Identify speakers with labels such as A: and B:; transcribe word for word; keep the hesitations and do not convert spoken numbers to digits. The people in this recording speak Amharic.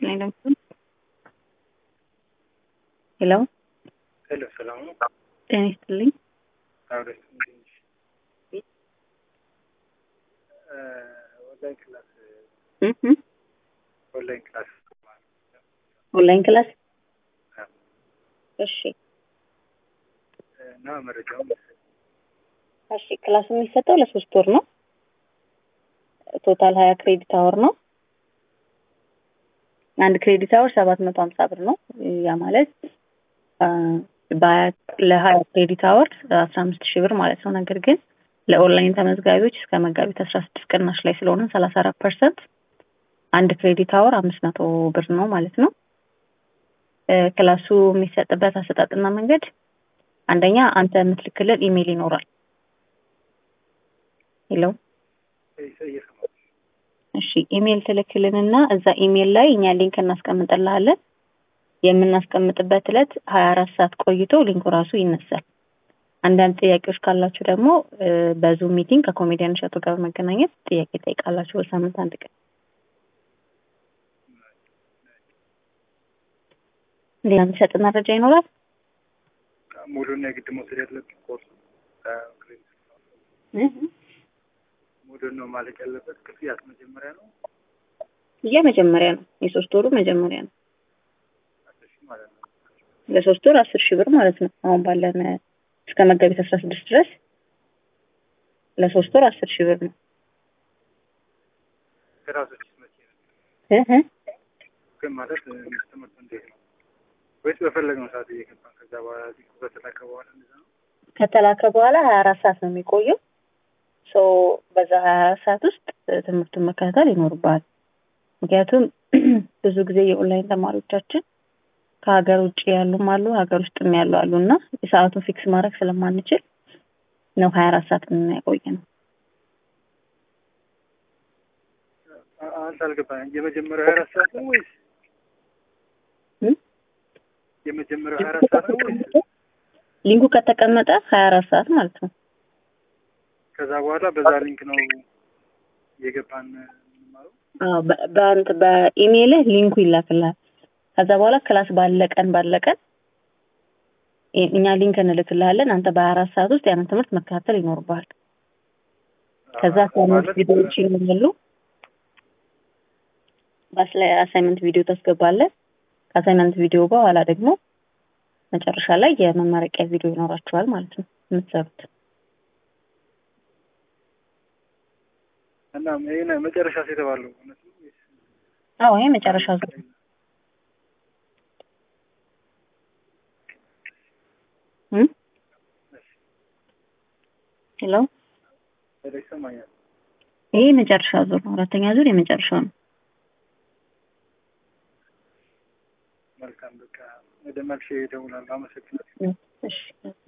A: ይስጥልኝ ደግሞ ሄሎ
B: ሄሎ ሰላም ነው።
A: ጤና ይስጥልኝ።
B: አውሪስ ኦንላይን ክላስ
A: እህ
B: ኦንላይን ክላስ
A: ኦንላይን ክላስ እሺ
B: እና መረጃውን
A: እሺ ክላስ የሚሰጠው ለሶስት ወር ነው። ቶታል ሀያ ክሬዲት አወር ነው። አንድ ክሬዲት አወር ሰባት መቶ ሀምሳ ብር ነው። ያ ማለት ለሀያ ክሬዲት አወር አስራ አምስት ሺህ ብር ማለት ነው። ነገር ግን ለኦንላይን ተመዝጋቢዎች እስከ መጋቢት አስራ ስድስት ቅናሽ ላይ ስለሆነ ሰላሳ አራት ፐርሰንት አንድ ክሬዲት አወር አምስት መቶ ብር ነው ማለት ነው። ክላሱ የሚሰጥበት አሰጣጥና መንገድ አንደኛ አንተ የምትልክልን ኢሜል ይኖራል። ሄሎ እሺ ኢሜል ትልክልንና እዛ ኢሜል ላይ እኛ ሊንክ እናስቀምጥልሃለን። የምናስቀምጥበት ዕለት ሀያ አራት ሰዓት ቆይቶ ሊንኩ ራሱ ይነሳል። አንዳንድ ጥያቄዎች ካላችሁ ደግሞ በዙም ሚቲንግ ከኮሜዲያን እሸቱ ጋር መገናኘት ጥያቄ ጠይቃላችሁ በሳምንት አንድ ቀን። ሌላ የሚሰጥ መረጃ ይኖራል?
B: ሙሉና የግድ መውሰድ ያለብን ኮርስ
A: እህ
B: ሙሉ ነው ማለት ያለበት ክፍያት መጀመሪያ ነው።
A: የመጀመሪያ ነው። የሶስት ወሩ መጀመሪያ ነው።
B: አስር ሺህ ማለት ነው።
A: ለሶስት ወር አስር ሺህ ብር ማለት ነው። አሁን ባለን እስከ መጋቢት አስራ ስድስት ድረስ ለሶስት ወር አስር ሺህ ብር ነው።
B: ከራሶች መቼ ነው?
A: እህ
B: ግን ማለት ትምህርቱ እንዴት ነው? ወይስ በፈለግነው ሰዓት እየገባን ከዛ በኋላ ከተላከ በኋላ እንደዛ ነው?
A: ከተላከ በኋላ ሀያ አራት ሰዓት ነው የሚቆየው። ሶ በዛ ሀያ አራት ሰዓት ውስጥ ትምህርቱን መከታተል ይኖርባል። ምክንያቱም ብዙ ጊዜ የኦንላይን ተማሪዎቻችን ከሀገር ውጭ ያሉም አሉ ሀገር ውስጥም ያሉ አሉና የሰዓቱን ፊክስ ማድረግ ስለማንችል ነው ሀያ አራት ሰዓት የምናቆየው።
B: አንተ አልገባኝም። የመጀመሪያው ሀያ አራት ሰዓት ነው ወይስ የመጀመሪያው ሀያ አራት ሰዓት ነው ወይስ
A: ሊንኩ ከተቀመጠ ሀያ አራት ሰዓት ማለት ነው።
B: ከዛ በኋላ በዛ ሊንክ ነው የገባን ማለት?
A: አዎ በአንተ በኢሜል ሊንኩ ይላክልሃል። ከዛ በኋላ ክላስ ባለቀን ባለቀን እኛ ሊንክ እንልክልሃለን። አንተ በሀያ አራት ሰዓት ውስጥ ያንን ትምህርት መከታተል ይኖርብሃል። ከዛ አሳይመንት ቪዲዮዎች ይኖራሉ። ባስ ላይ አሳይመንት ቪዲዮ ታስገባለህ። ከአሳይመንት ቪዲዮ በኋላ ደግሞ መጨረሻ ላይ የመመረቂያ ቪዲዮ ይኖራችኋል ማለት ነው የምትሰሩት።
B: እና ምን መጨረሻ የተባለው እውነት ነው ወይስ?
A: አዎ ይሄ መጨረሻ ዙር። እም ሄሎ
B: ይሰማኛል።
A: ይሄ መጨረሻ ዙር ነው። አራተኛ ዙር የመጨረሻው ነው።
B: መልካም በቃ ወደ መልሼ እደውላለሁ። አመሰግናለሁ።
A: እሺ